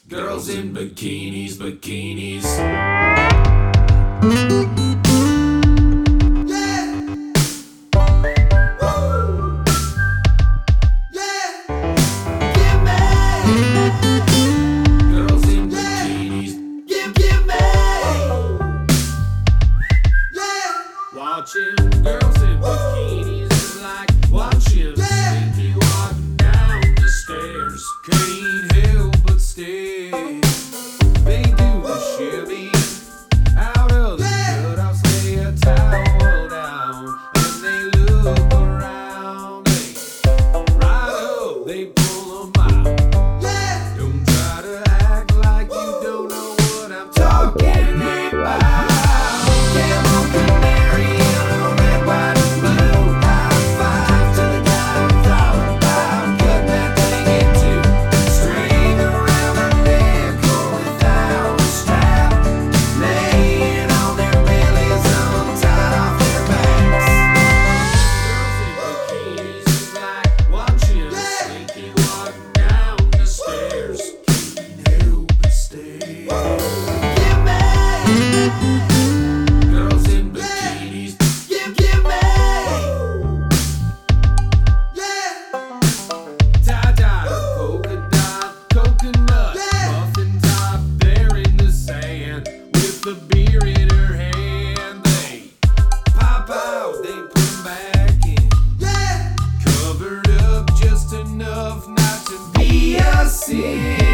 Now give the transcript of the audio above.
Girls in bikinis, bikinis. Watching girls in bikinis is like watching Slinky walking down the stairs. Can't help but stare. They do the shimmy out of the cutoffs, lay a towel down, and they look around. Right, they pull 'em out. Don't try to act like you don't know what I'm talking about. The beer in her hand, they pop out, they put 'em back in. Covered up just enough not to be a sin.